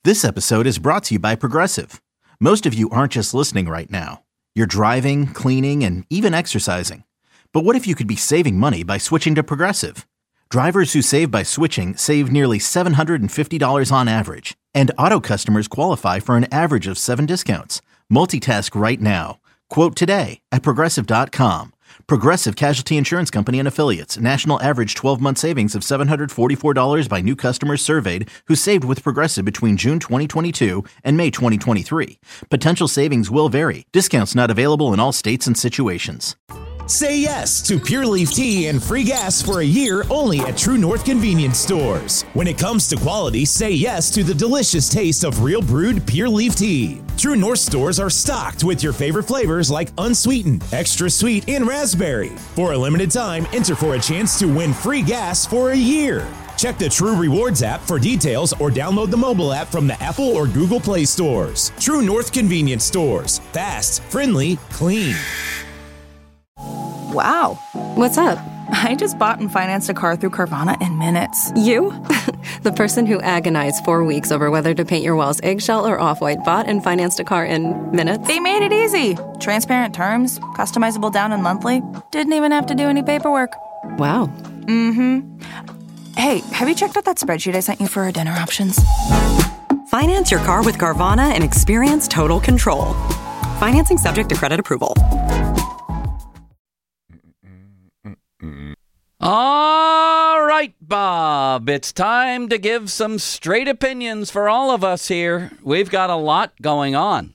This episode is brought to you by Progressive. Most of you aren't just listening right now. You're driving, cleaning, and even exercising. But what if you could be saving money by switching to Progressive? Drivers who save by switching save nearly $750 on average. And auto customers qualify for an average of 7 discounts. Multitask right now. Quote today at Progressive.com. Progressive Casualty Insurance Company and Affiliates. National average 12-month savings of $744 by new customers surveyed who saved with Progressive between June 2022 and May 2023. Potential savings will vary. Discounts not available in all states and situations. Say yes to Pure Leaf Tea and free gas for a year only at True North Convenience Stores. When it comes to quality, say yes to the delicious taste of real brewed Pure Leaf Tea. True North stores are stocked with your favorite flavors like unsweetened, extra sweet, and raspberry. For a limited time, enter for a chance to win free gas for a year. Check the True Rewards app for details or download the mobile app from the Apple or Google Play stores. True North Convenience Stores. Fast, friendly, clean. Wow. What's up? I just bought and financed a car through Carvana in minutes. You? The person who agonized 4 weeks over whether to paint your walls eggshell or off-white bought and financed a car in minutes? They made it easy. Transparent terms, customizable down and monthly. Didn't even have to do any paperwork. Wow. Mm-hmm. Hey, have you checked out that spreadsheet I sent you for our dinner options? Finance your car with Carvana and experience total control. Financing subject to credit approval. All right, Bob, it's time to give some straight opinions for all of us here. We've got a lot going on.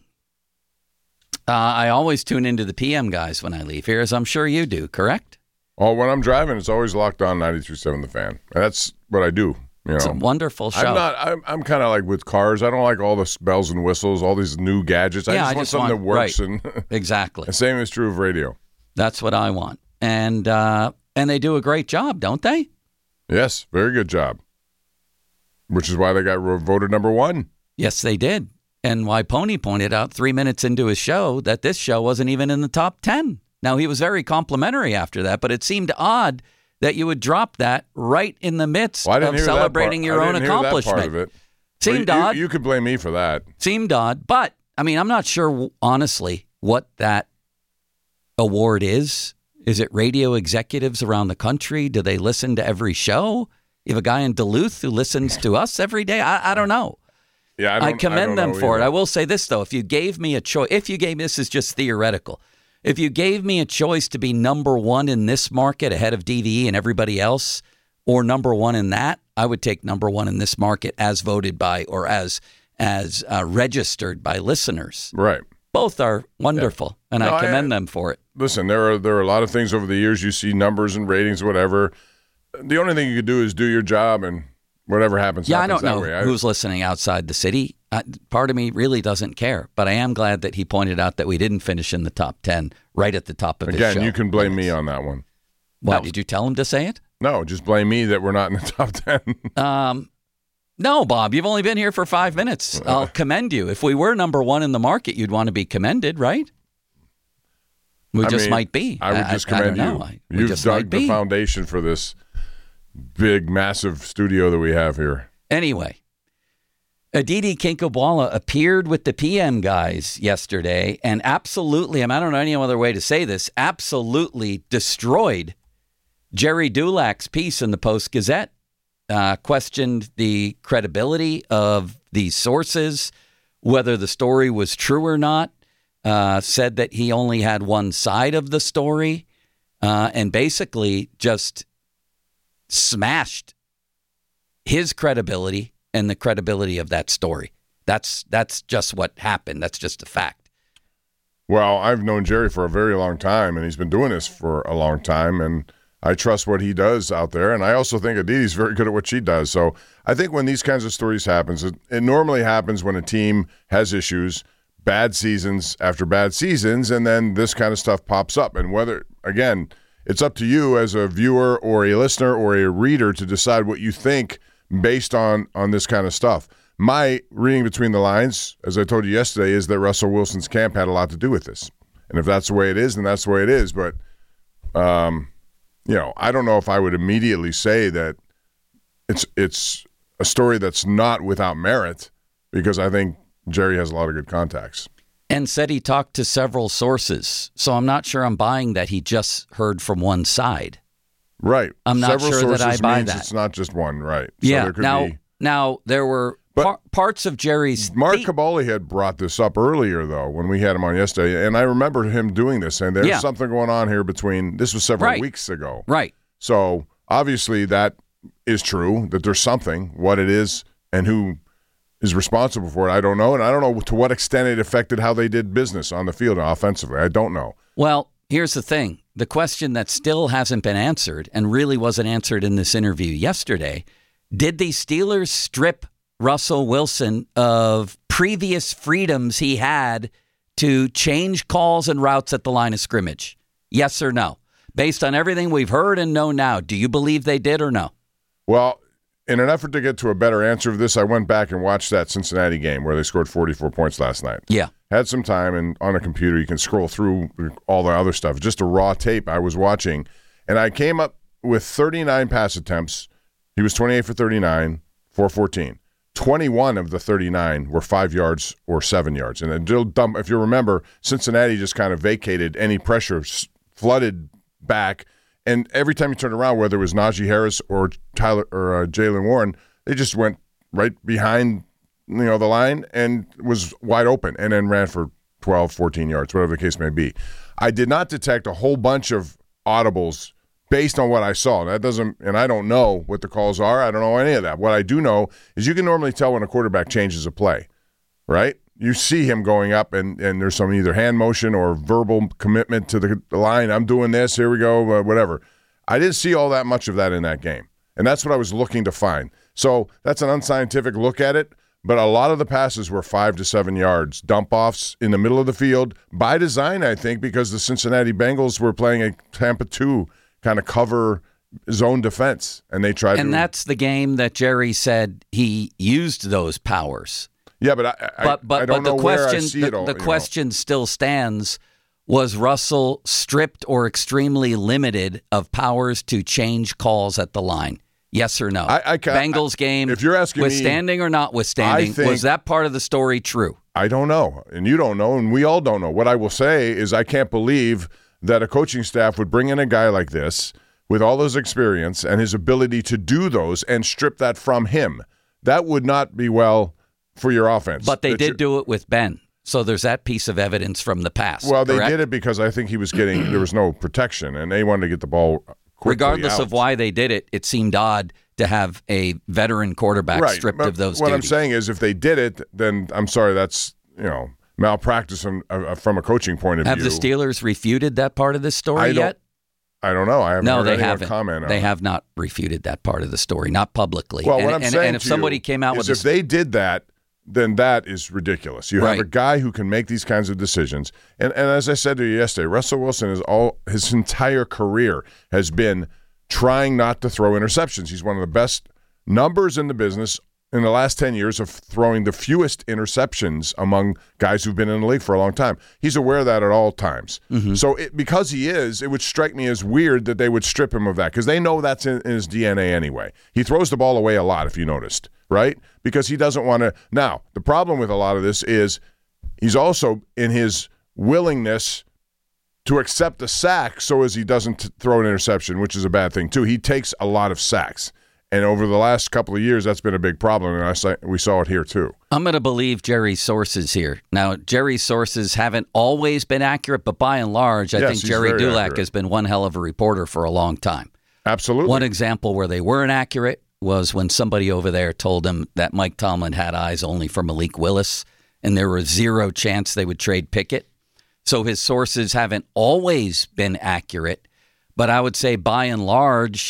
I always tune into the PM guys when I leave here, as I'm sure you do, correct? Oh, when I'm driving, it's always locked on 93.7 The Fan. And that's what I do. You know. It's a wonderful show. I'm kind of like with cars. I don't like all the bells and whistles, all these new gadgets. I just want something that works. Right. Exactly. The same is true of radio. That's what I want. And they do a great job, don't they? Yes, very good job. Which is why they got voted number 1. Yes, they did. And why Pony pointed out 3 minutes into his show that this show wasn't even in the top 10. Now, he was very complimentary after that, but it seemed odd that you would drop that right in the midst of celebrating your own accomplishment. That part of it. Seemed odd. You could blame me for that. Seemed odd. But, I mean, I'm not sure, honestly, what that award is. Is it radio executives around the country? Do they listen to every show? You have a guy in Duluth who listens to us every day? I don't know. Yeah, I commend them for it. I will say this, though. If you gave me a choice, this is just theoretical. If you gave me a choice to be number 1 in this market ahead of DVE and everybody else, or number 1 in that, I would take number 1 in this market as voted by or as registered by listeners. Right. Both are wonderful, and I commend them for it. Listen, there are a lot of things over the years. You see numbers and ratings, whatever. The only thing you can do is do your job, and whatever happens. Yeah, I don't know who's listening outside the city. Part of me really doesn't care, but I am glad that he pointed out that we didn't finish in the top 10 right at the top of his show. Again, you can blame me on that one. What, did you tell him to say it? No, just blame me that we're not in the top 10. No, Bob, you've only been here for 5 minutes. I'll commend you. If we were number 1 in the market, you'd want to be commended, right? We might be. I would just commend you. You've dug the foundation for this big, massive studio that we have here. Anyway, Aditi Kinkhabwala appeared with the PM guys yesterday and absolutely, I don't know any other way to say this, absolutely destroyed Jerry Dulack's piece in the Post-Gazette. Questioned the credibility of these sources, whether the story was true or not, said that he only had one side of the story, and basically just smashed his credibility and the credibility of that story. That's just what happened. That's just a fact. Well, I've known Jerry for a very long time, and he's been doing this for a long time, and I trust what he does out there, and I also think Aditi's very good at what she does. So I think when these kinds of stories happen, it normally happens when a team has issues, bad seasons after bad seasons, and then this kind of stuff pops up. And whether, again, it's up to you as a viewer or a listener or a reader to decide what you think based on this kind of stuff. My reading between the lines, as I told you yesterday, is that Russell Wilson's camp had a lot to do with this. And if that's the way it is, then that's the way it is. But I don't know if I would immediately say that it's a story that's not without merit, because I think Jerry has a lot of good contacts. And said he talked to several sources. So I'm not sure I'm buying that he just heard from one side. Right. I'm not Several sure that I sources buy means that. It's not just one, right? So Yeah. there could Now there were parts of Jerry's. Mark Kaboly had brought this up earlier, though, when we had him on yesterday, and I remember him doing this, and there's something going on here between. This was several weeks ago, right? So obviously that is true, that there's something. What it is and who is responsible for it, I don't know, and I don't know to what extent it affected how they did business on the field offensively. I don't know. Well, here's the thing: the question that still hasn't been answered, and really wasn't answered in this interview yesterday. Did the Steelers strip Russell Wilson of previous freedoms he had to change calls and routes at the line of scrimmage? Yes or no? Based on everything we've heard and know now, do you believe they did or no? Well, in an effort to get to a better answer of this, I went back and watched that Cincinnati game where they scored 44 points last night. Yeah. Had some time, and on a computer you can scroll through all the other stuff. Just a raw tape I was watching, and I came up with 39 pass attempts. He was 28 for 39, 414. 21 of the 39 were 5 yards or 7 yards. And if you remember, Cincinnati just kind of vacated any pressure, flooded back, and every time you turned around, whether it was Najee Harris or Tyler or Jaylen Warren, they just went right behind the line and was wide open, and then ran for 12, 14 yards, whatever the case may be. I did not detect a whole bunch of audibles based on what I saw. That doesn't, and I don't know what the calls are. I don't know any of that. What I do know is you can normally tell when a quarterback changes a play, right? You see him going up, and there's some either hand motion or verbal commitment to the line. I'm doing this. Here we go, whatever. I didn't see all that much of that in that game, and that's what I was looking to find. So that's an unscientific look at it, but a lot of the passes were 5 to 7 yards, dump-offs in the middle of the field by design, I think, because the Cincinnati Bengals were playing a Tampa 2 kind of cover zone defense, and they tried. And that's the game that Jerry said he used those powers. Yeah, but I don't know where I see it all. The question still stands: was Russell stripped or extremely limited of powers to change calls at the line? Yes or no? Bengals game. If you're asking withstanding or not withstanding, was that part of the story true? I don't know, and you don't know, and we all don't know. What I will say is I can't believe that a coaching staff would bring in a guy like this with all his experience and his ability to do those and strip that from him. That would not be well for your offense. But they did do it with Ben. So there's that piece of evidence from the past. Well, correct? They did it because I think he was getting, there was no protection, and they wanted to get the ball quickly regardless out. of why they did it, it seemed odd to have a veteran quarterback stripped of those What duties. I'm saying is if they did it, then I'm sorry, that's, malpractice from a coaching point of view. Have the Steelers refuted that part of this story yet? I don't know. I haven't heard anyone comment on it. They have not refuted that part of the story, not publicly. Well, what I'm saying and if somebody came out with if they did that, then that is ridiculous. You have a guy who can make these kinds of decisions. And as I said to you yesterday, Russell Wilson his entire career has been trying not to throw interceptions. He's one of the best numbers in the business in the last 10 years of throwing the fewest interceptions among guys who've been in the league for a long time. He's aware of that at all times. Mm-hmm. So because he is, it would strike me as weird that they would strip him of that because they know that's in his DNA anyway. He throws the ball away a lot, if you noticed, right? Because he doesn't want to. Now, the problem with a lot of this is he's also in his willingness to accept the sack so as he doesn't throw an interception, which is a bad thing too. He takes a lot of sacks. And over the last couple of years, that's been a big problem, and we saw it here too. I'm going to believe Jerry's sources here. Now, Jerry's sources haven't always been accurate, but by and large, I think Jerry Dulac has been one hell of a reporter for a long time. Absolutely. One example where they weren't accurate was when somebody over there told him that Mike Tomlin had eyes only for Malik Willis, and there was zero chance they would trade Pickett. So his sources haven't always been accurate, but I would say by and large,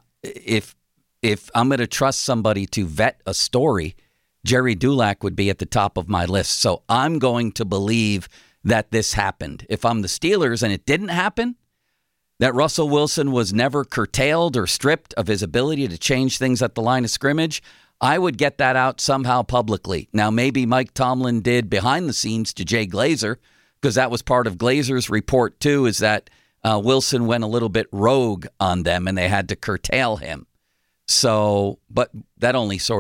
if I'm going to trust somebody to vet a story, Jerry Dulac would be at the top of my list. So I'm going to believe that this happened. If I'm the Steelers and it didn't happen, that Russell Wilson was never curtailed or stripped of his ability to change things at the line of scrimmage, I would get that out somehow publicly. Now, maybe Mike Tomlin did behind the scenes to Jay Glazer, because that was part of Glazer's report too, is that Wilson went a little bit rogue on them and they had to curtail him. So, but that only sort of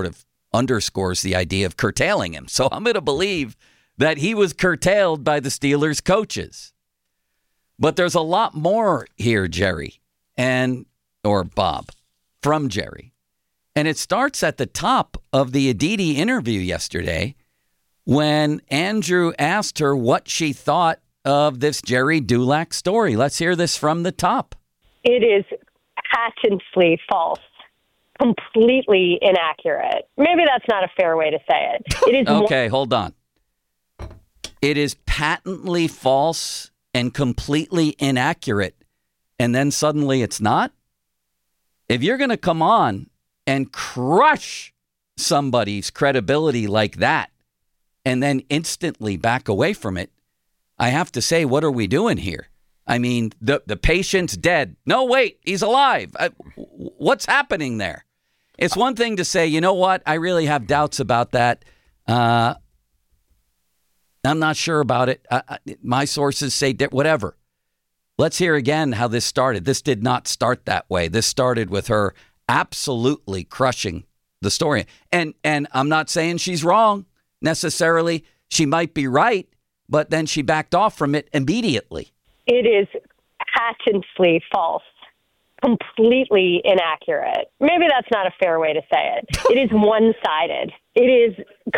underscores the idea of curtailing him. So I'm going to believe that he was curtailed by the Steelers coaches. But there's a lot more here, Jerry, or Bob, from Jerry. And it starts at the top of the Aditi interview yesterday when Andrew asked her what she thought of this Jerry Dulac story. Let's hear this from the top. It is patently false, completely inaccurate. Maybe that's not a fair way to say it. It is okay, hold on. It is patently false and completely inaccurate, and then suddenly it's not? If you're going to come on and crush somebody's credibility like that and then instantly back away from it, I have to say, what are we doing here? I mean, the patient's dead. No, wait, he's alive. What's happening there? It's one thing to say, you know what, I really have doubts about that. I'm not sure about it. My sources say whatever. Let's hear again how this started. This did not start that way. This started with her absolutely crushing the story. And I'm not saying she's wrong necessarily. She might be right, but then she backed off from it immediately. It is patently false, completely inaccurate. Maybe that's not a fair way to say it. It is one-sided. It is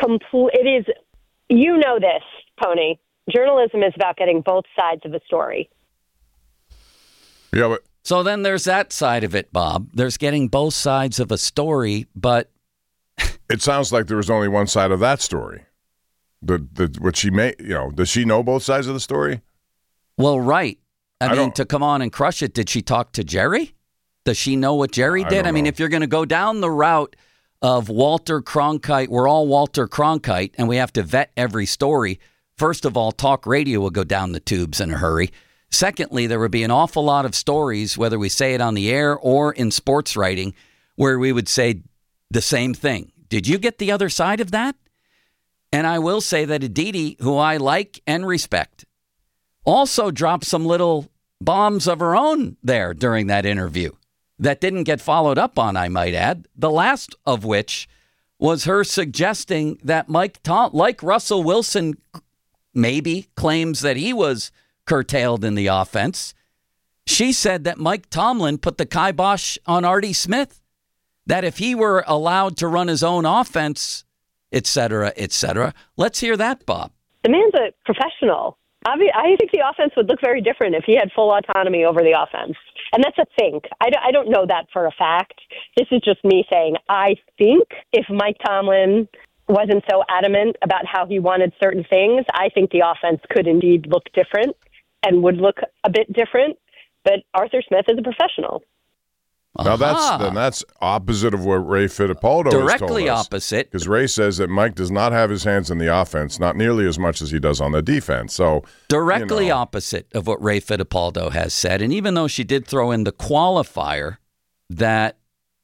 you know this, Pony. Journalism is about getting both sides of a story. Yeah, but so then there's that side of it, Bob. There's getting both sides of a story, but it sounds like there was only one side of that story. What she may, does she know both sides of the story? Well, right. I mean, to come on and crush it, did she talk to Jerry? Does she know what Jerry did? I mean, if you're going to go down the route of Walter Cronkite, we're all Walter Cronkite, and we have to vet every story. First of all, talk radio will go down the tubes in a hurry. Secondly, there would be an awful lot of stories, whether we say it on the air or in sports writing, where we would say the same thing. Did you get the other side of that? And I will say that Aditi, who I like and respect, also dropped some little bombs of her own there during that interview that didn't get followed up on, I might add. The last of which was her suggesting that like Russell Wilson maybe claims that he was curtailed in the offense. She said that Mike Tomlin put the kibosh on Artie Smith, that if he were allowed to run his own offense, et cetera, et cetera. Let's hear that, Bob. The man's a professional. I think the offense would look very different if he had full autonomy over the offense. And that's a think. I don't know that for a fact. This is just me saying, I think if Mike Tomlin wasn't so adamant about how he wanted certain things, I think the offense could indeed look different and would look a bit different. But Arthur Smith is a professional. Now that's opposite of what Ray Fittipaldo has told us. Directly opposite. Because Ray says that Mike does not have his hands in the offense, not nearly as much as he does on the defense. So directly opposite of what Ray Fittipaldo has said. And even though she did throw in the qualifier that,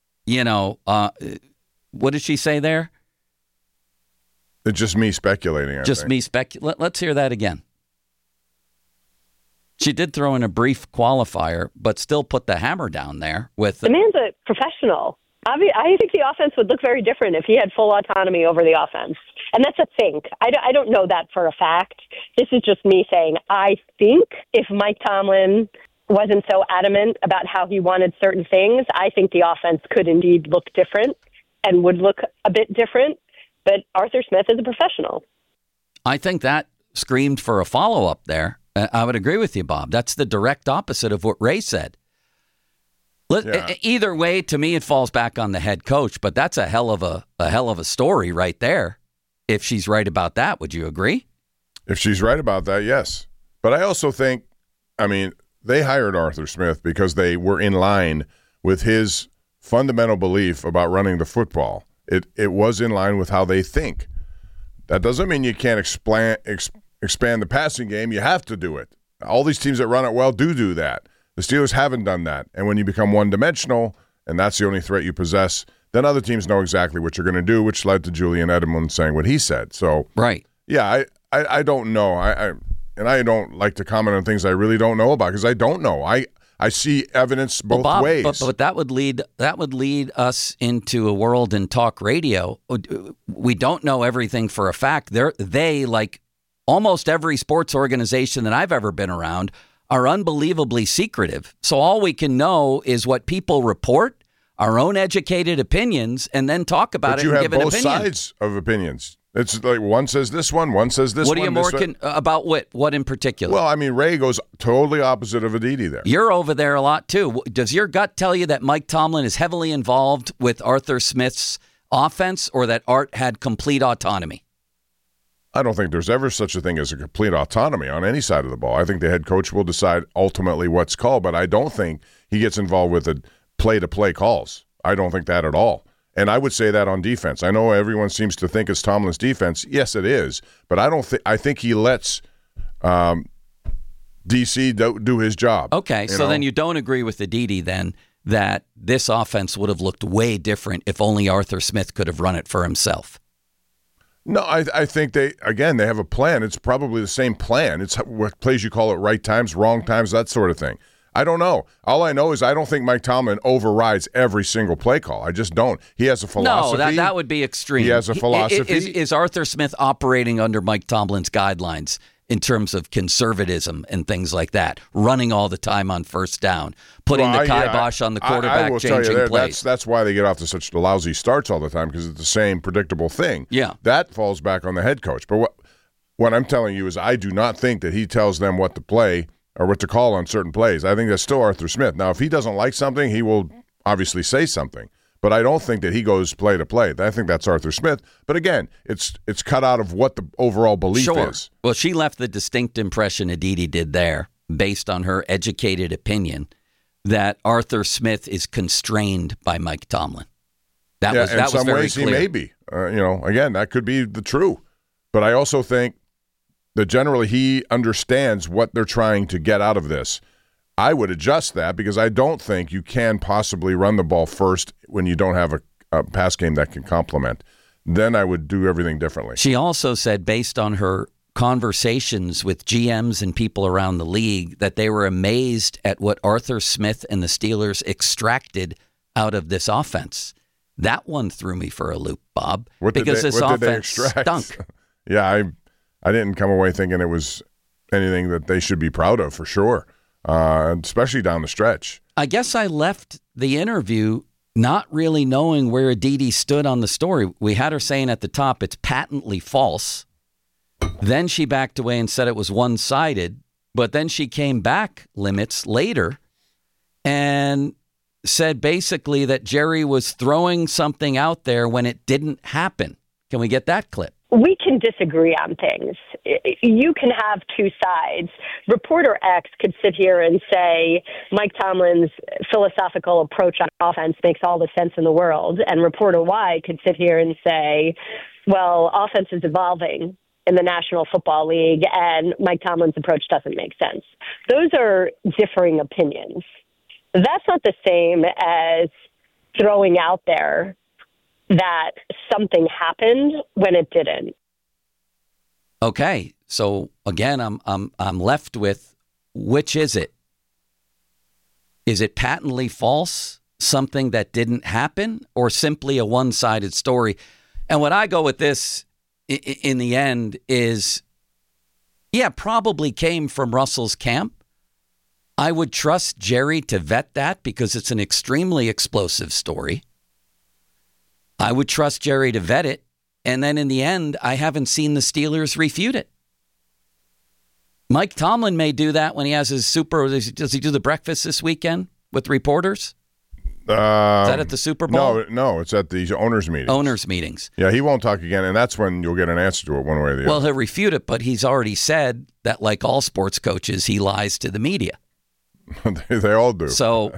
what did she say there? It's just me speculating. Let's hear that again. She did throw in a brief qualifier, but still put the hammer down there with... The man's a professional. I think the offense would look very different if he had full autonomy over the offense. And that's a think. I don't know that for a fact. This is just me saying, I think if Mike Tomlin wasn't so adamant about how he wanted certain things, I think the offense could indeed look different and would look a bit different. But Arthur Smith is a professional. I think that screamed for a follow-up there. I would agree with you, Bob. That's the direct opposite of what Ray said. Either way, to me, it falls back on the head coach, but that's a hell of a story right there. If she's right about that, would you agree? If she's right about that, yes. But I also think, they hired Arthur Smith because they were in line with his fundamental belief about running the football. It was in line with how they think. That doesn't mean you can't expand the passing game. You have to do it. All these teams that run it well do that. The Steelers haven't done that. And when you become one-dimensional, and that's the only threat you possess, then other teams know exactly what you're going to do, which led to Julian Edelman saying what he said. So, right. Yeah, I don't know. I don't like to comment on things I really don't know about because I don't know. I I see evidence both Bob, ways. But that would lead us into a world in talk radio. We don't know everything for a fact. They, like almost every sports organization that I've ever been around, are unbelievably secretive. So all we can know is what people report, our own educated opinions, and then talk about it and give an opinion. You have both sides of opinions. It's like one says this one says this one. What are you more about what in particular? Well, I mean, Ray goes totally opposite of Aditi there. You're over there a lot, too. Does your gut tell you that Mike Tomlin is heavily involved with Arthur Smith's offense or that Art had complete autonomy? I don't think there's ever such a thing as a complete autonomy on any side of the ball. I think the head coach will decide ultimately what's called, but I don't think he gets involved with the play-to-play calls. I don't think that at all. And I would say that on defense. I know everyone seems to think it's Tomlin's defense. Yes, it is. But I think he lets DC do his job. Okay, so then you don't agree with Aditi then that this offense would have looked way different if only Arthur Smith could have run it for himself. No, I think they have a plan. It's probably the same plan. It's what plays you call it right times, wrong times, that sort of thing. I don't know. All I know is I don't think Mike Tomlin overrides every single play call. I just don't. He has a philosophy. No, that would be extreme. He has a philosophy. Is Arthur Smith operating under Mike Tomlin's guidelines in terms of conservatism and things like that, running all the time on first down, putting the kibosh on the quarterback, I will changing tell you plays? That's why they get off to such lousy starts all the time, because it's the same predictable thing. Yeah. That falls back on the head coach. But what I'm telling you is I do not think that he tells them what to play or what to call on certain plays. I think that's still Arthur Smith. Now, if he doesn't like something, he will obviously say something. But I don't think that he goes play to play. I think that's Arthur Smith. But again, it's cut out of what the overall belief is. Well, she left the distinct impression Aditi did there, based on her educated opinion, that Arthur Smith is constrained by Mike Tomlin. That was very clear. In some ways, he may be. Again, that could be the true. But I also think that generally he understands what they're trying to get out of this. I would adjust that because I don't think you can possibly run the ball first when you don't have a pass game that can complement. Then I would do everything differently. She also said, based on her conversations with GMs and people around the league, that they were amazed at what Arthur Smith and the Steelers extracted out of this offense. That one threw me for a loop, Bob, because this offense stunk. Yeah, I didn't come away thinking it was anything that they should be proud of, for sure, especially down the stretch. I guess I left the interview not really knowing where Aditi stood on the story. We had her saying at the top it's patently false. Then she backed away and said it was one-sided, but then she came back limits later and said basically that Jerry was throwing something out there when it didn't happen. Can we get that clip? We can disagree on things. You can have two sides. Reporter X could sit here and say Mike Tomlin's philosophical approach on offense makes all the sense in the world. And reporter Y could sit here and say, well, offense is evolving in the National Football League and Mike Tomlin's approach doesn't make sense. Those are differing opinions. That's not the same as throwing out there that something happened when it didn't. Okay, so again, I'm left with, which is it? Is it patently false, something that didn't happen, or simply a one-sided story? And what I go with this in the end is, probably came from Russell's camp. I would trust Jerry to vet that because it's an extremely explosive story. I would trust Jerry to vet it. And then in the end, I haven't seen the Steelers refute it. Mike Tomlin may do that when he has his does he do the breakfast this weekend with reporters? Is that at the Super Bowl? No, it's at the owners' meetings. Owners' meetings. Yeah, he won't talk again, and that's when you'll get an answer to it one way or the other. Well, he'll refute it, but he's already said that, like all sports coaches, he lies to the media. They all do. So,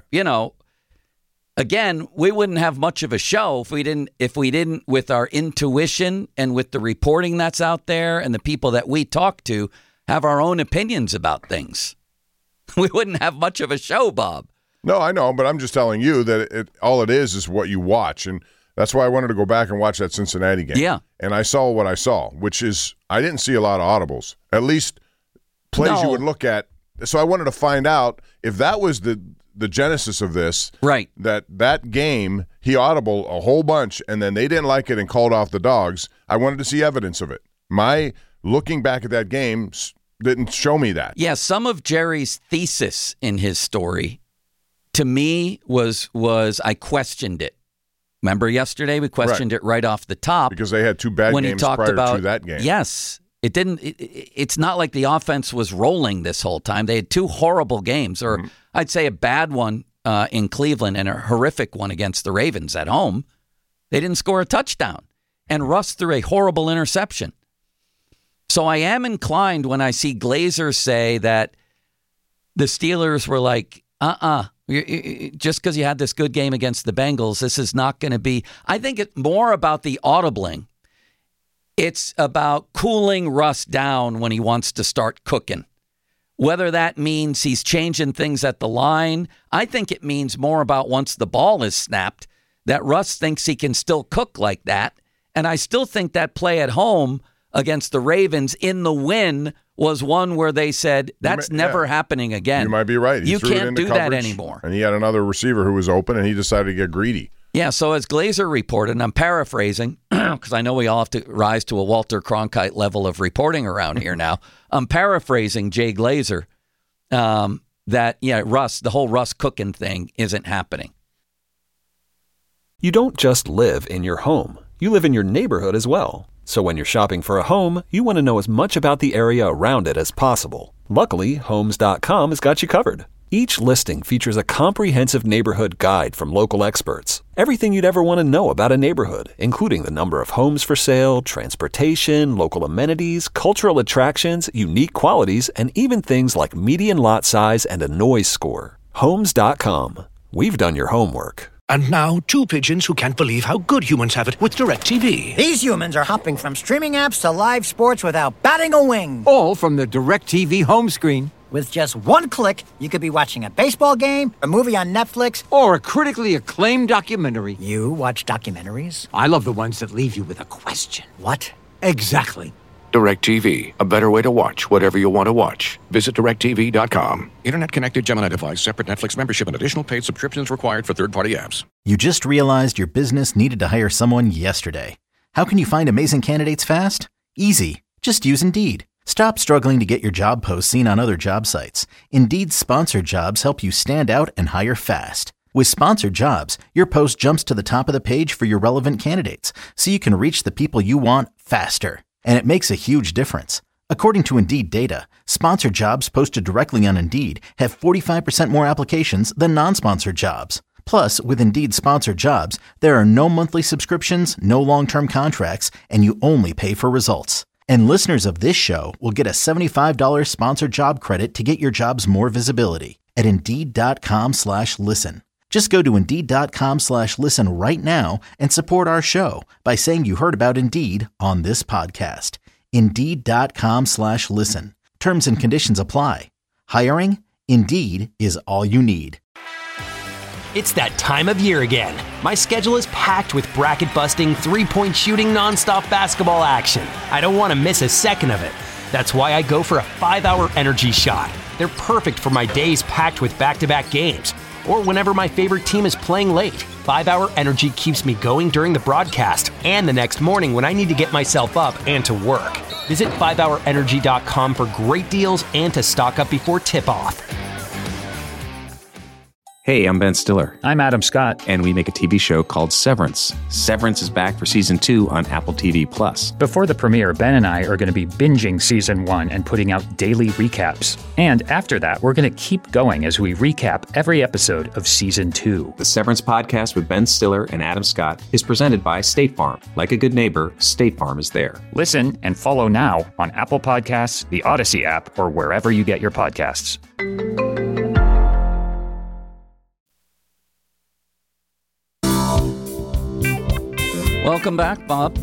again, we wouldn't have much of a show if we didn't, with our intuition and with the reporting that's out there and the people that we talk to, have our own opinions about things. We wouldn't have much of a show, Bob. No, I know, but I'm just telling you that all it is what you watch, and that's why I wanted to go back and watch that Cincinnati game. Yeah. And I saw what I saw, which is I didn't see a lot of audibles. At least plays you would look at So I wanted to find out if that was the genesis of this. Right. That game, he audibled a whole bunch, and then they didn't like it and called off the dogs. I wanted to see evidence of it. My looking back at that game didn't show me that. Yeah, some of Jerry's thesis in his story, to me, was I questioned it. Remember yesterday we questioned it right off the top because they had two bad when games he talked prior about, to that game. Yes, it didn't. It's not like the offense was rolling this whole time. They had two horrible games, or I'd say a bad one in Cleveland and a horrific one against the Ravens at home. They didn't score a touchdown, and Russ threw a horrible interception. So I am inclined when I see Glazer say that the Steelers were like, just because you had this good game against the Bengals, this is not going to be. I think it's more about the audibling. It's about cooling Russ down when he wants to start cooking. Whether that means he's changing things at the line, I think it means more about once the ball is snapped, that Russ thinks he can still cook like that. And I still think that play at home against the Ravens in the win was one where they said, that's never happening again. You might be right. You can't do that anymore. And he had another receiver who was open, and he decided to get greedy. Yeah, so as Glazer reported, and I'm paraphrasing, because I know we all have to rise to a Walter Cronkite level of reporting around here now. I'm paraphrasing Jay Glazer that, Russ, the whole Russ cooking thing isn't happening. You don't just live in your home. You live in your neighborhood as well. So when you're shopping for a home, you want to know as much about the area around it as possible. Luckily, Homes.com has got you covered. Each listing features a comprehensive neighborhood guide from local experts. Everything you'd ever want to know about a neighborhood, including the number of homes for sale, transportation, local amenities, cultural attractions, unique qualities, and even things like median lot size and a noise score. Homes.com. We've done your homework. And now, two pigeons who can't believe how good humans have it with DirecTV. These humans are hopping from streaming apps to live sports without batting a wing. All from the DirecTV home screen. With just one click, you could be watching a baseball game, a movie on Netflix, or a critically acclaimed documentary. You watch documentaries? I love the ones that leave you with a question. What? Exactly. DirecTV, a better way to watch whatever you want to watch. Visit DirecTV.com. Internet-connected Gemini device, separate Netflix membership, and additional paid subscriptions required for third-party apps. You just realized your business needed to hire someone yesterday. How can you find amazing candidates fast? Easy. Just use Indeed. Stop struggling to get your job posts seen on other job sites. Indeed's sponsored jobs help you stand out and hire fast. With sponsored jobs, your post jumps to the top of the page for your relevant candidates, so you can reach the people you want faster. And it makes a huge difference. According to Indeed data, sponsored jobs posted directly on Indeed have 45% more applications than non-sponsored jobs. Plus, with Indeed sponsored jobs, there are no monthly subscriptions, no long-term contracts, and you only pay for results. And listeners of this show will get a $75 sponsored job credit to get your jobs more visibility at Indeed.com/listen. Just go to Indeed.com/listen right now and support our show by saying you heard about Indeed on this podcast. Indeed.com/listen. Terms and conditions apply. Hiring? Indeed is all you need. It's that time of year again. My schedule is packed with bracket-busting, three-point shooting, nonstop basketball action. I don't want to miss a second of it. That's why I go for a 5-hour energy shot. They're perfect for my days packed with back-to-back games, or whenever my favorite team is playing late. 5-hour energy keeps me going during the broadcast and the next morning when I need to get myself up and to work. Visit 5hourenergy.com for great deals and to stock up before tip-off. Hey, I'm Ben Stiller. I'm Adam Scott. And we make a TV show called Severance. Severance is back for Season 2 on Apple TV+. Before the premiere, Ben and I are going to be binging Season 1 and putting out daily recaps. And after that, we're going to keep going as we recap every episode of Season 2. The Severance podcast with Ben Stiller and Adam Scott is presented by State Farm. Like a good neighbor, State Farm is there. Listen and follow now on Apple Podcasts, the Odyssey app, or wherever you get your podcasts. Welcome back, Bob.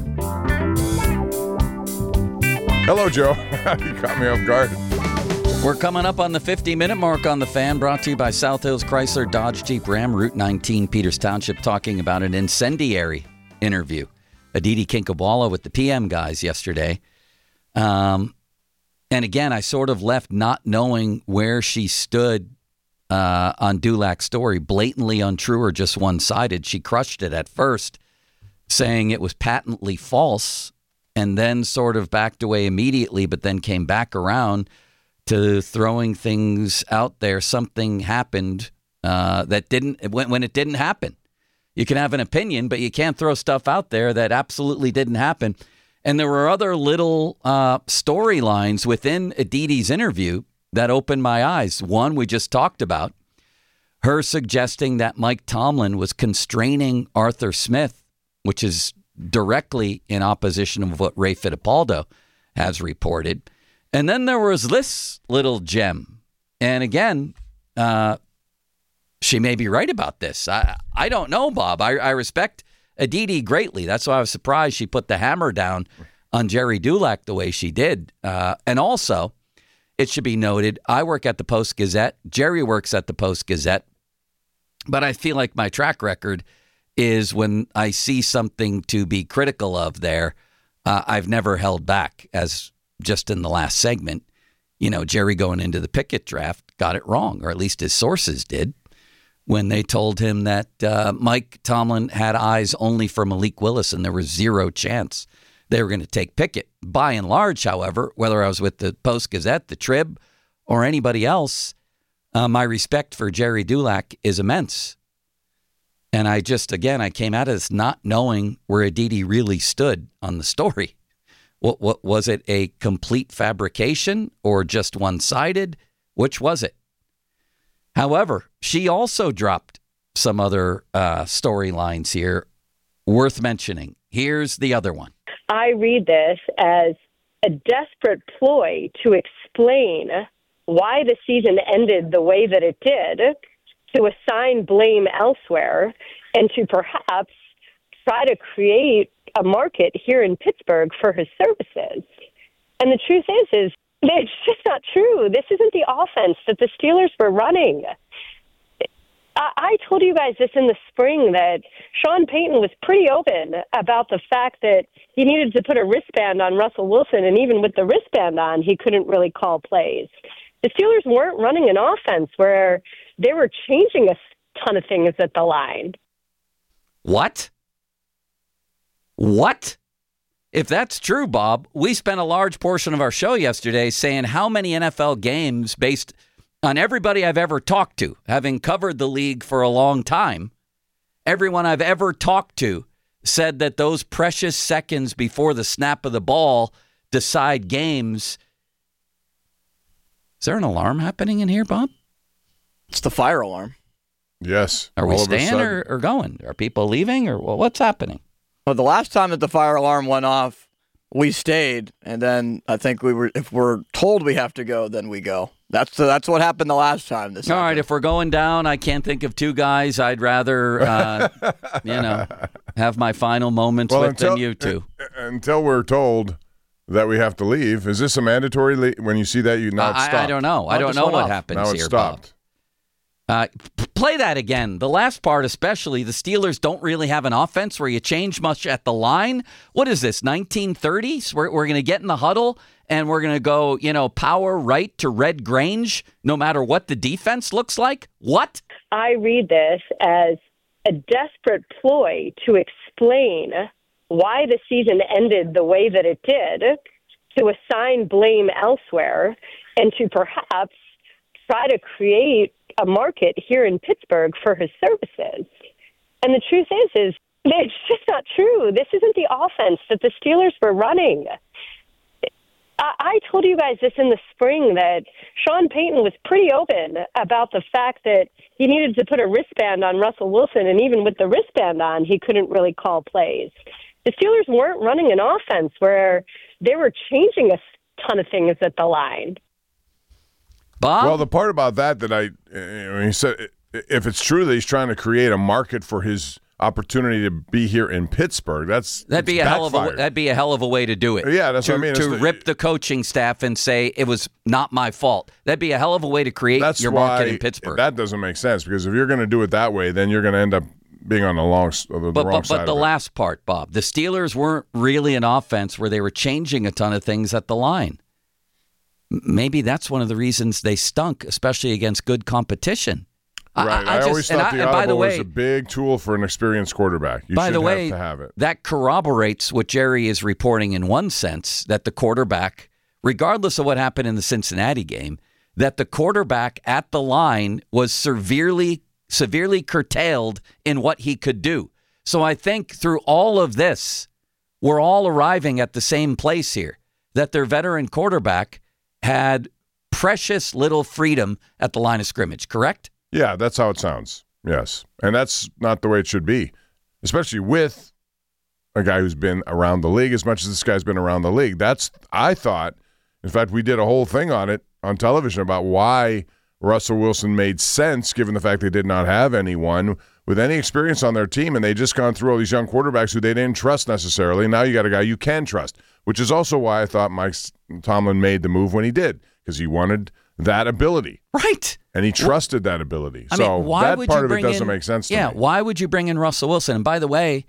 Hello, Joe. You caught me off guard. We're coming up on the 50-minute mark on The Fan, brought to you by South Hills Chrysler Dodge Jeep Ram, Route 19, Peters Township, talking about an incendiary interview. Aditi Kinkhabwala with the PM guys yesterday. And again, I sort of left not knowing where she stood on Dulac's story, blatantly untrue or just one-sided. She crushed it at first, saying it was patently false, and then sort of backed away immediately, but then came back around to throwing things out there. Something happened that didn't, when it didn't happen. You can have an opinion, but you can't throw stuff out there that absolutely didn't happen. And there were other little storylines within Aditi's interview that opened my eyes. One we just talked about, her suggesting that Mike Tomlin was constraining Arthur Smith, which is directly in opposition of what Ray Fittipaldo has reported. And then there was this little gem. And again, she may be right about this. I don't know, Bob. I respect Aditi greatly. That's why I was surprised she put the hammer down on Jerry Dulac the way she did. And also, it should be noted, I work at the Post-Gazette. Jerry works at the Post-Gazette. But I feel like my track record is when I see something to be critical of there, I've never held back, as just in the last segment. You know, Jerry going into the Pickett draft got it wrong, or at least his sources did, when they told him that Mike Tomlin had eyes only for Malik Willis and there was zero chance they were going to take Pickett. By and large, however, whether I was with the Post-Gazette, the Trib, or anybody else, my respect for Jerry Dulac is immense. And I came out of this not knowing where Aditi really stood on the story. What was it, a complete fabrication or just one-sided? Which was it? However, she also dropped some other storylines here worth mentioning. Here's the other one. I read this as a desperate ploy to explain why the season ended the way that it did, to assign blame elsewhere, and to perhaps try to create a market here in Pittsburgh for his services. And the truth is it's just not true. This isn't the offense that the Steelers were running. I told you guys this in the spring that Sean Payton was pretty open about the fact that he needed to put a wristband on Russell Wilson, and even with the wristband on, he couldn't really call plays. The Steelers weren't running an offense where they were changing a ton of things at the line. What? If that's true, Bob, we spent a large portion of our show yesterday saying how many NFL games, based on everybody I've ever talked to, having covered the league for a long time, everyone I've ever talked to said that those precious seconds before the snap of the ball decide games. Is there an alarm happening in here, Bob? It's the fire alarm. Yes. Are we staying or going? Are people leaving or what's happening? Well, the last time that the fire alarm went off, we stayed, and then I think if we're told we have to go, then we go. That's what happened the last time. All right, if we're going down, I can't think of two guys I'd rather, have my final moments than you two. Until we're told that we have to leave. Is this a mandatory when you see that you now it's stopped? I don't know. I don't know what happens now here, stopped. Bob. Play that again. The last part especially, the Steelers don't really have an offense where you change much at the line. What is this, 1930s? We're going to get in the huddle and we're going to go, power right to Red Grange no matter what the defense looks like? What? I read this as a desperate ploy to explain why the season ended the way that it did, to assign blame elsewhere, and to perhaps try to create a market here in Pittsburgh for his services. And the truth is it's just not true. This isn't the offense that the Steelers were running. I told you guys this in the spring that Sean Payton was pretty open about the fact that he needed to put a wristband on Russell Wilson, and even with the wristband on, he couldn't really call plays. The Steelers weren't running an offense where they were changing a ton of things at the line. Bob? Well, the part about that he said, if it's true that he's trying to create a market for his opportunity to be here in Pittsburgh, that'd be a hell of a way to do it. Yeah, that's what I mean. To rip the coaching staff and say it was not my fault. That'd be a hell of a way to create your market in Pittsburgh. That doesn't make sense, because if you're going to do it that way, then you're going to end up being on the wrong side. But the last part, Bob, the Steelers weren't really an offense where they were changing a ton of things at the line. maybe that's one of the reasons they stunk, especially against good competition. Right. I always thought the audible was a big tool for an experienced quarterback. You should have to have it. That corroborates what Jerry is reporting in one sense, that the quarterback, regardless of what happened in the Cincinnati game, that the quarterback at the line was severely curtailed in what he could do. So I think through all of this, we're all arriving at the same place here, that their veteran quarterback had precious little freedom at the line of scrimmage, correct? Yeah, that's how it sounds. Yes. And that's not the way it should be, especially with a guy who's been around the league as much as this guy's been around the league. I thought, in fact, we did a whole thing on it on television about why Russell Wilson made sense given the fact they did not have anyone with any experience on their team, and they just gone through all these young quarterbacks who they didn't trust necessarily. Now you got a guy you can trust, which is also why I thought Mike Tomlin made the move when he did, because he wanted that ability. Right. And he trusted that ability. I mean, why that would part you of it bring doesn't in, make sense to yeah, me. why would you bring in Russell Wilson? And by the way,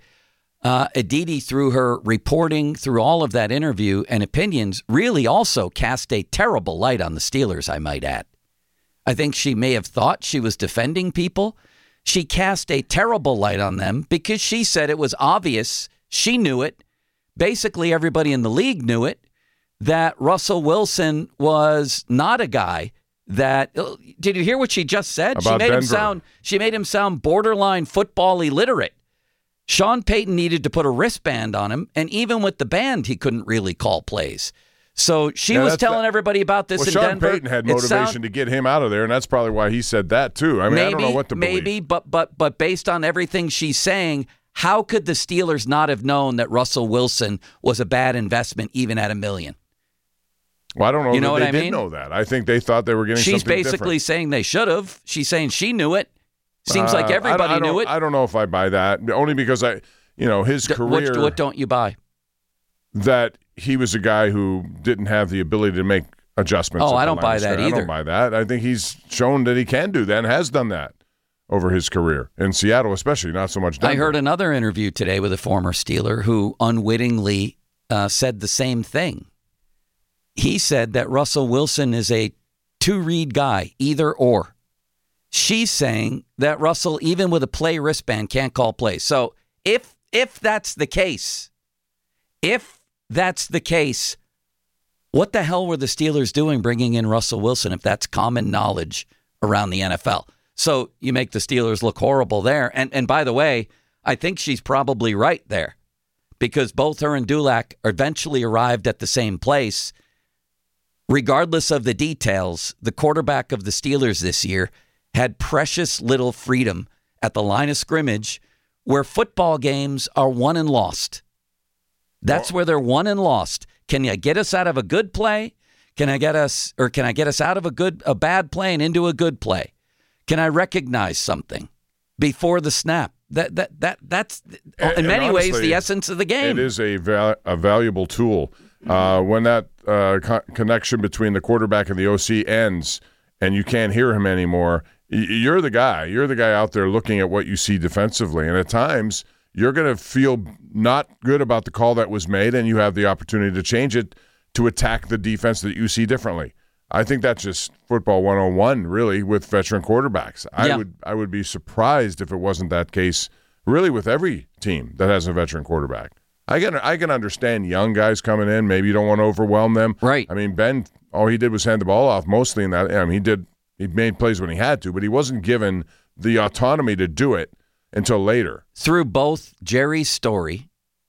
Aditi, through her reporting, through all of that interview and opinions, really also cast a terrible light on the Steelers, I might add. I think she may have thought she was defending people. She cast a terrible light on them because she said it was obvious, she knew it, basically everybody in the league knew it, that Russell Wilson was not a guy that, did you hear what she just said? About she made him sound borderline football illiterate. Sean Payton needed to put a wristband on him, and even with the band, he couldn't really call plays. So she was telling everybody about this in Sean Denver. Payton had motivation to get him out of there, and that's probably why he said that too. I mean, I don't know what to believe. Maybe, but based on everything she's saying, how could the Steelers not have known that Russell Wilson was a bad investment even at $1 million? Well, I don't know. You know that what they I did mean? know that. I think they thought they were getting She's something basically different. saying they should have. She's saying she knew it. Seems like everybody knew it. I don't know if I buy that. Only because his career. What don't you buy? That he was a guy who didn't have the ability to make adjustments. Oh, I don't buy that either. I don't buy that. I think he's shown that he can do that and has done that over his career in Seattle, especially, not so much Denver. I heard another interview today with a former Steeler who unwittingly said the same thing. He said that Russell Wilson is a two-read guy, either or. She's saying that Russell, even with a play wristband, can't call plays. So if that's the case, what the hell were the Steelers doing bringing in Russell Wilson if that's common knowledge around the NFL? So you make the Steelers look horrible there. And by the way, I think she's probably right there because both her and Dulac eventually arrived at the same place. Regardless of the details, the quarterback of the Steelers this year had precious little freedom at the line of scrimmage where football games are won and lost. That's where they're won and lost. Can you get us out of a good play? Can I get us out of a bad play and into a good play? Can I recognize something before the snap? That's in many ways the essence of the game. It is a valuable tool. When that connection between the quarterback and the OC ends and you can't hear him anymore, you're the guy. You're the guy out there looking at what you see defensively. And at times, you're going to feel not good about the call that was made, and you have the opportunity to change it to attack the defense that you see differently. I think that's just football 101, really, with veteran quarterbacks. Yeah. I would be surprised if it wasn't that case, really, with every team that has a veteran quarterback. I can understand young guys coming in. Maybe you don't want to overwhelm them. Right. I mean, Ben, all he did was hand the ball off mostly in that. I mean, he made plays when he had to, but he wasn't given the autonomy to do it until later. Through both Jerry's story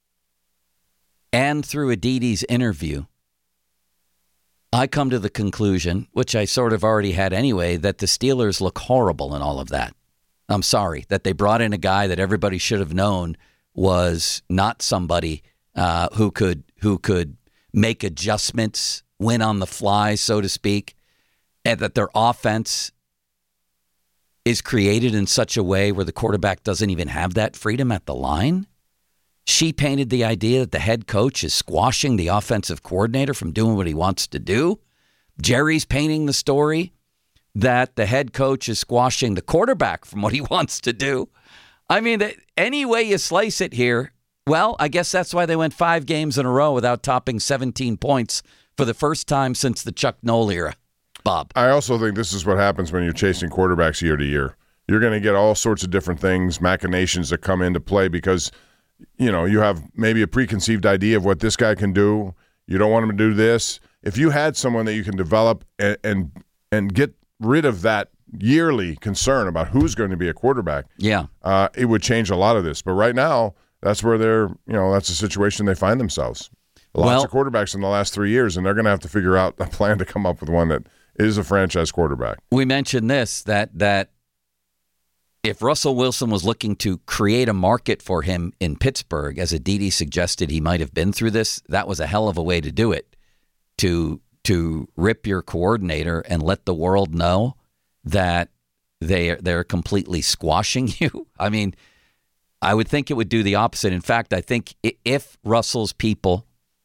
and through Aditi's interview, I come to the conclusion, which I sort of already had anyway, that the Steelers look horrible in all of that. I'm sorry that they brought in a guy that everybody should have known was not somebody who could make adjustments, win on the fly, so to speak, and that their offense is created in such a way where the quarterback doesn't even have that freedom at the line. She painted the idea that the head coach is squashing the offensive coordinator from doing what he wants to do. Jerry's painting the story that the head coach is squashing the quarterback from what he wants to do. I mean, any way you slice it here, well, I guess that's why they went 5 games in a row without topping 17 points for the first time since the Chuck Noll era. Bob. I also think this is what happens when you're chasing quarterbacks year to year. You're going to get all sorts of different things, machinations that come into play because, you have maybe a preconceived idea of what this guy can do. You don't want him to do this. If you had someone that you can develop and get rid of that yearly concern about who's going to be a quarterback, it would change a lot of this. But right now, that's where that's the situation they find themselves. Lots of quarterbacks in the last 3 years, and they're going to have to figure out a plan to come up with one that is a franchise quarterback. We mentioned this, that if Russell Wilson was looking to create a market for him in Pittsburgh, as Aditi suggested he might have been through this, that was a hell of a way to do it, to rip your coordinator and let the world know that they're completely squashing you. I mean, I would think it would do the opposite. In fact, I think if Russell's people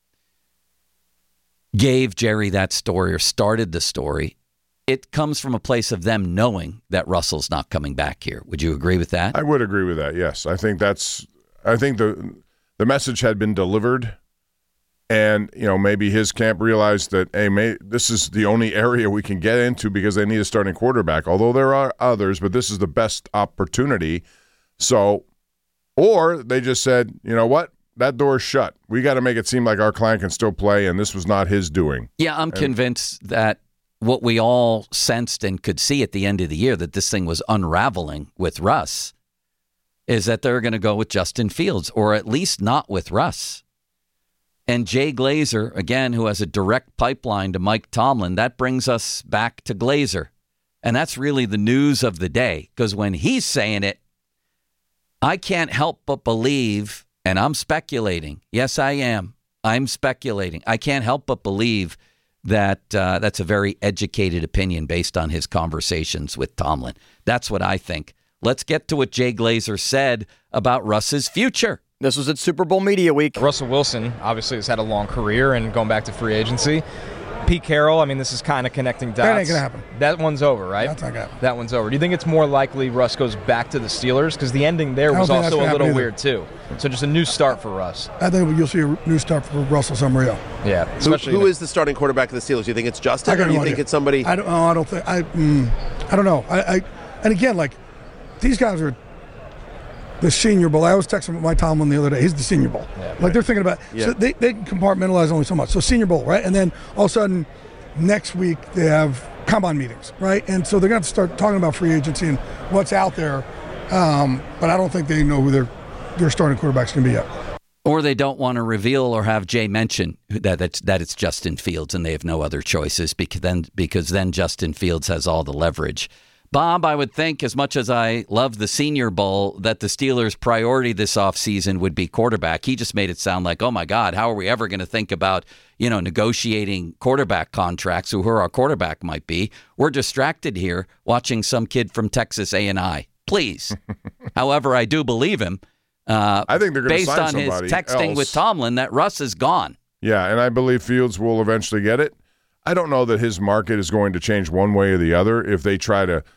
gave Jerry that story or started the story, it comes from a place of them knowing that Russell's not coming back here. Would you agree with that? I would agree with that, yes. I think the message had been delivered, and maybe his camp realized that, hey, this is the only area we can get into because they need a starting quarterback, although there are others, but this is the best opportunity. So, or they just said, you know what? That door's shut. We got to make it seem like our client can still play, and this was not his doing. Yeah, I'm convinced that what we all sensed and could see at the end of the year, that this thing was unraveling with Russ, is that they're going to go with Justin Fields, or at least not with Russ. And Jay Glazer, again, who has a direct pipeline to Mike Tomlin, that brings us back to Glazer. And that's really the news of the day, because when he's saying it, I can't help but believe, and I'm speculating. Yes, I am. I'm speculating. I can't help but believe that that's a very educated opinion based on his conversations with Tomlin. That's what I think. Let's get to what Jay Glazer said about Russ's future. This was at Super Bowl Media Week. Russell Wilson obviously has had a long career and going back to free agency. Pete Carroll, I mean, this is kind of connecting dots. That ain't going to happen. That one's over, right? That's not going to happen. That one's over. Do you think it's more likely Russ goes back to the Steelers? Because the ending there was also a little weird, too. So just a new start for Russ. I think you'll see a new start for Russell somewhere else. Yeah. Who is the starting quarterback of the Steelers? Do you think it's Justin, or do you think it's somebody? I don't think. I don't know. And again, like, these guys are the Senior Bowl. I was texting Mike Tomlin the other day. He's the Senior Bowl. Yeah, like, they're thinking about so they can compartmentalize only so much. So Senior Bowl, right? And then all of a sudden, next week they have combine meetings, right? And so they're going to have to start talking about free agency and what's out there. But I don't think they know who their starting quarterback's going to be yet. Or they don't want to reveal or have Jay mention that it's Justin Fields and they have no other choices because then Justin Fields has all the leverage. Bob, I would think, as much as I love the Senior Bowl, that the Steelers' priority this offseason would be quarterback. He just made it sound like, oh, my God, how are we ever going to think about, negotiating quarterback contracts, who our quarterback might be? We're distracted here watching some kid from Texas A&I. Please. However, I do believe him. I think they're going to based sign on his somebody texting else with Tomlin that Russ is gone. Yeah, and I believe Fields will eventually get it. I don't know that his market is going to change one way or the other if they try to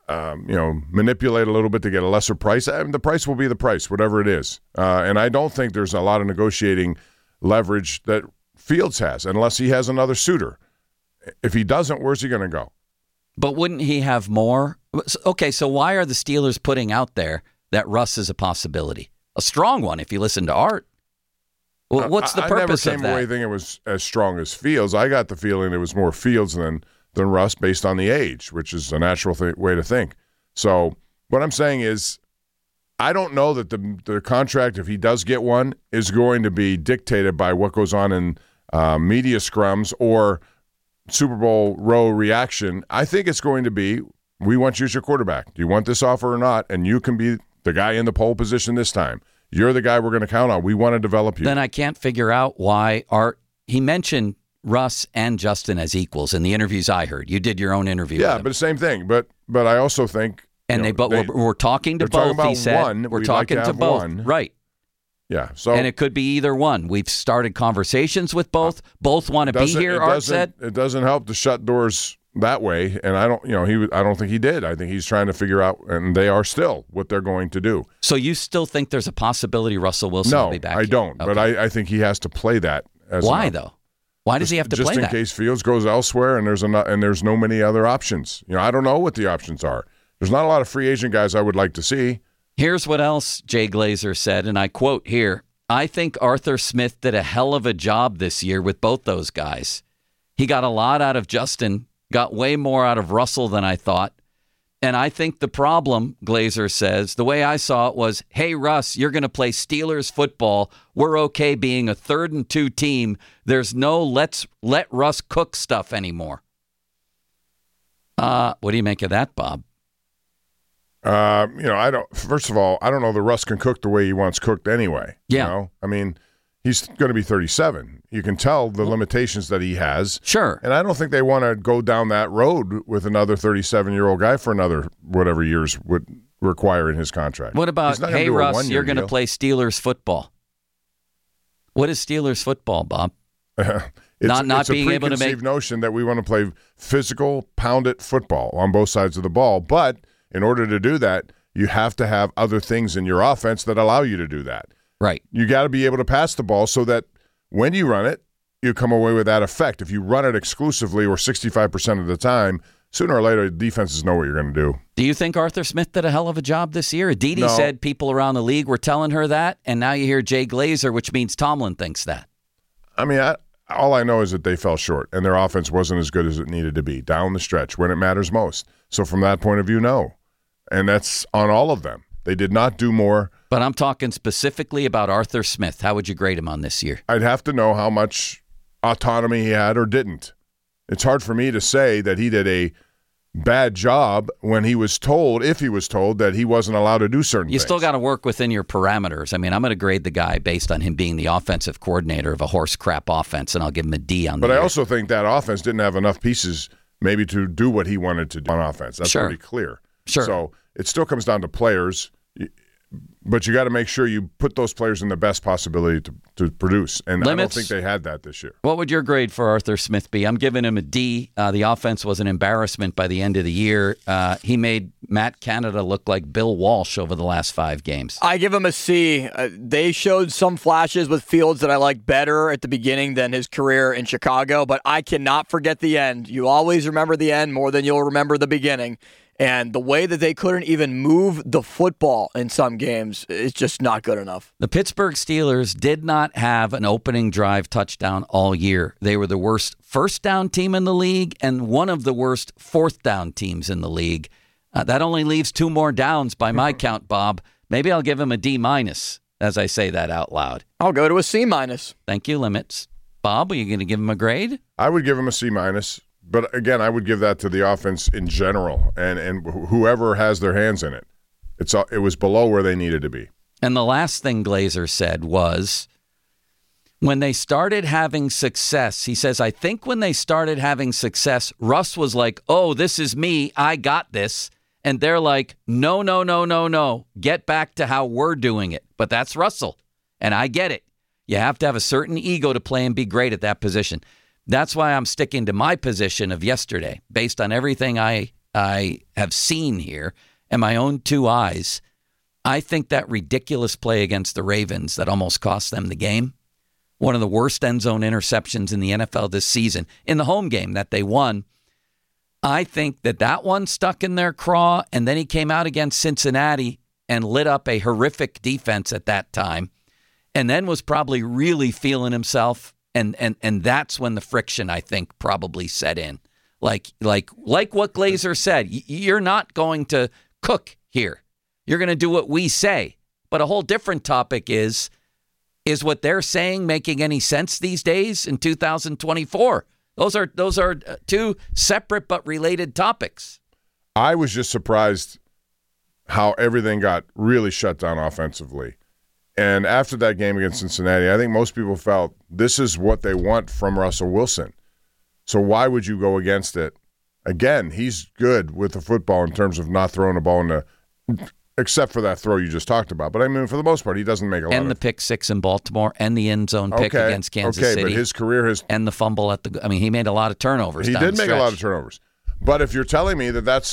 manipulate a little bit to get a lesser price. I mean, the price will be the price, whatever it is. And I don't think there's a lot of negotiating leverage that Fields has, unless he has another suitor. If he doesn't, where's he going to go? But wouldn't he have more? Okay, so why are the Steelers putting out there that Russ is a possibility? A strong one, if you listen to Art. Well, what's the purpose of that? I never came away thinking it was as strong as Fields. I got the feeling it was more Fields than Russ based on the age, which is a natural way to think. So what I'm saying is I don't know that the contract, if he does get one, is going to be dictated by what goes on in media scrums or Super Bowl row reaction. I think it's going to be, we want you as your quarterback. Do you want this offer or not? And you can be the guy in the pole position this time. You're the guy we're going to count on. We want to develop you. Then I can't figure out why he mentioned Russ and Justin as equals in the interviews I heard. You did your own interview. Yeah, with but the same thing. But I also think, and we're talking to both. He said we're talking to both. Right. Yeah. So and it could be either one. We've started conversations with both. Both want to be here. Art said it doesn't help to shut doors that way. And I don't think he did. I think he's trying to figure out, and they are still, what they're going to do. So you still think there's a possibility Russell Wilson will be back? No, I don't. Okay. But I think he has to play that. Why though? Why does he have to play that? Just in case Fields goes elsewhere and there's no many other options. I don't know what the options are. There's not a lot of free agent guys I would like to see. Here's what else Jay Glazer said, and I quote here, I think Arthur Smith did a hell of a job this year with both those guys. He got a lot out of Justin, got way more out of Russell than I thought. And I think the problem, Glazer says, the way I saw it was, hey, Russ, you're going to play Steelers football. We're okay being a 3rd and 2 team. There's no let Russ cook stuff anymore. What do you make of that, Bob? First of all, I don't know that Russ can cook the way he wants cooked anyway. Yeah. I mean, he's going to be 37. You can tell the limitations that he has. Sure. And I don't think they want to go down that road with another 37-year-old guy for another whatever years would require in his contract. What about, hey, Russ, you're going to play Steelers football? What is Steelers football, Bob? It's being able to make... It's a preconceived notion that we want to play physical, pound-it football on both sides of the ball, but in order to do that, you have to have other things in your offense that allow you to do that. Right. You got to be able to pass the ball so that when you run it, you come away with that effect. If you run it exclusively or 65% of the time, sooner or later, defenses know what you're going to do. Do you think Arthur Smith did a hell of a job this year? Aditi said people around the league were telling her that, and now you hear Jay Glazer, which means Tomlin thinks that. I mean, all I know is that they fell short, and their offense wasn't as good as it needed to be down the stretch when it matters most. So from that point of view, no. And that's on all of them. They did not do more. But I'm talking specifically about Arthur Smith. How would you grade him on this year? I'd have to know how much autonomy he had or didn't. It's hard for me to say that he did a bad job when he was told, if he was told, that he wasn't allowed to do certain things. You still got to work within your parameters. I mean, I'm going to grade the guy based on him being the offensive coordinator of a horse crap offense, and I'll give him a D on that. But I also think that offense didn't have enough pieces maybe to do what he wanted to do on offense. That's pretty clear. Sure. So it still comes down to players, but you got to make sure you put those players in the best possibility to produce. And I don't think they had that this year. What would your grade for Arthur Smith be? I'm giving him a D. The offense was an embarrassment by the end of the year. He made Matt Canada look like Bill Walsh over the last 5 games. I give him a C. They showed some flashes with Fields that I like better at the beginning than his career in Chicago, but I cannot forget the end. You always remember the end more than you'll remember the beginning. And the way that they couldn't even move the football in some games is just not good enough. The Pittsburgh Steelers did not have an opening drive touchdown all year. They were the worst first down team in the league and one of the worst fourth down teams in the league. That only leaves 2 more downs by my count, Bob. Maybe I'll give him a D- as I say that out loud. I'll go to a C-. Thank you, Limits. Bob, are you going to give him a grade? I would give him a C-. But again, I would give that to the offense in general and whoever has their hands in it. It was below where they needed to be. And the last thing Glazer said was, when they started having success, he says, I think when they started having success, Russ was like, oh, this is me. I got this. And they're like, no. Get back to how we're doing it. But that's Russell. And I get it. You have to have a certain ego to play and be great at that position. That's why I'm sticking to my position of yesterday, based on everything I have seen here and my own 2 eyes. I think that ridiculous play against the Ravens that almost cost them the game, one of the worst end zone interceptions in the NFL this season, in the home game that they won, I think that one stuck in their craw, and then he came out against Cincinnati and lit up a horrific defense at that time, and then was probably really feeling himself. And that's when the friction, I think, probably set in. Like what Glazer said, you're not going to cook here. You're going to do what we say. But a whole different topic is what they're saying making any sense these days in 2024? Those are 2 separate but related topics. I was just surprised how everything got really shut down offensively. And after that game against Cincinnati, I think most people felt this is what they want from Russell Wilson. So why would you go against it? Again, he's good with the football in terms of not throwing the ball in except for that throw you just talked about. But I mean, for the most part, he doesn't make a lot of... And the pick 6 in Baltimore and the end zone pick against Kansas City. But his career has... And the fumble he made a lot of turnovers. He did make a lot of turnovers. But if you're telling me that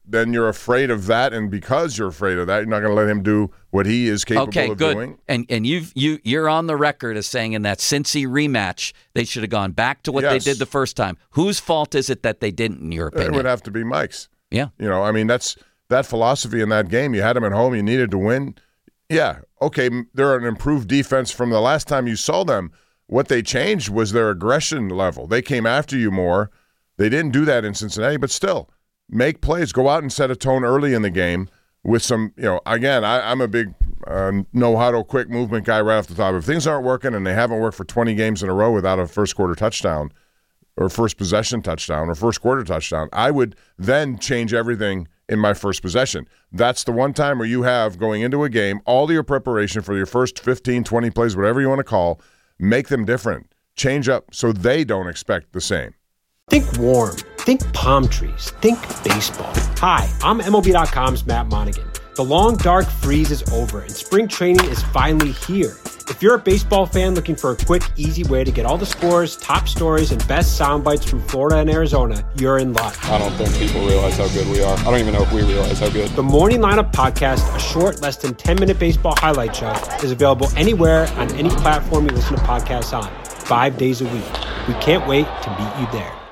then you're afraid of that, and because you're afraid of that, you're not going to let him do what he is capable of doing. And you're on the record as saying in that Cincy rematch they should have gone back to what they did the first time. Whose fault is it that they didn't, in your opinion? It would have to be Mike's. Yeah. That's that philosophy in that game. You had him at home. You needed to win. Yeah. Okay, they're an improved defense from the last time you saw them. What they changed was their aggression level. They came after you more. They didn't do that in Cincinnati, but still, make plays. Go out and set a tone early in the game with some, again, I'm a big no-huddle, quick movement guy right off the top. If things aren't working and they haven't worked for 20 games in a row without a first-quarter touchdown or first possession touchdown or first-quarter touchdown, I would then change everything in my first possession. That's the one time where you have, going into a game, all your preparation for your first 15, 20 plays, whatever you want to call, make them different. Change up so they don't expect the same. Think warm. Think palm trees. Think baseball. Hi, I'm MLB.com's Matt Monaghan. The long, dark freeze is over, and spring training is finally here. If you're a baseball fan looking for a quick, easy way to get all the scores, top stories, and best sound bites from Florida and Arizona, you're in luck. I don't think people realize how good we are. I don't even know if we realize how good. The Morning Lineup Podcast, a short, less than 10-minute baseball highlight show, is available anywhere on any platform you listen to podcasts on, 5 days a week. We can't wait to meet you there.